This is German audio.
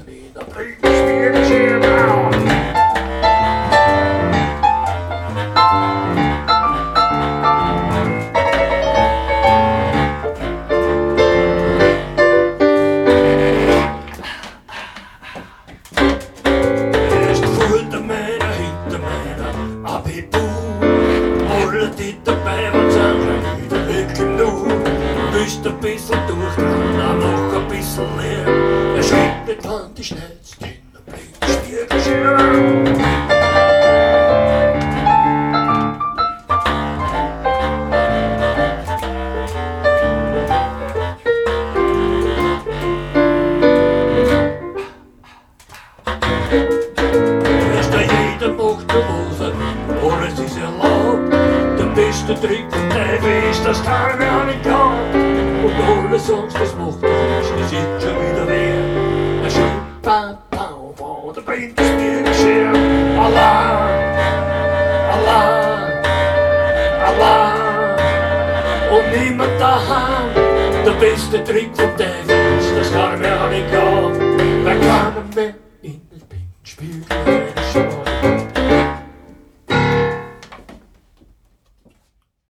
wieder bringt das Biergeschirr blau. Erst vor der Meiner, hinter meiner Abitur. Alle die dabei waren, sind wieder weg genug. Du bist ein bisschen durchgegangen, auch noch ein bisschen leer. Er schreibt nicht, wann die schnellste in der Blick Spiegelschirr. Jeder macht eine Hose, alles ist erlaubt. Der beste Trick von Teufel ist, dass keiner an ihn glaubt. Und alle sonst, das macht er nicht, das ist schon wieder wer. Er schreibt Pau, Pau, der bringt das Biergeschirr. Allah, Allah, Allah. Und niemand daheim. Der beste Trick von Teufel ist, dass keiner mehr an ihn glaubt. Wer kann mehr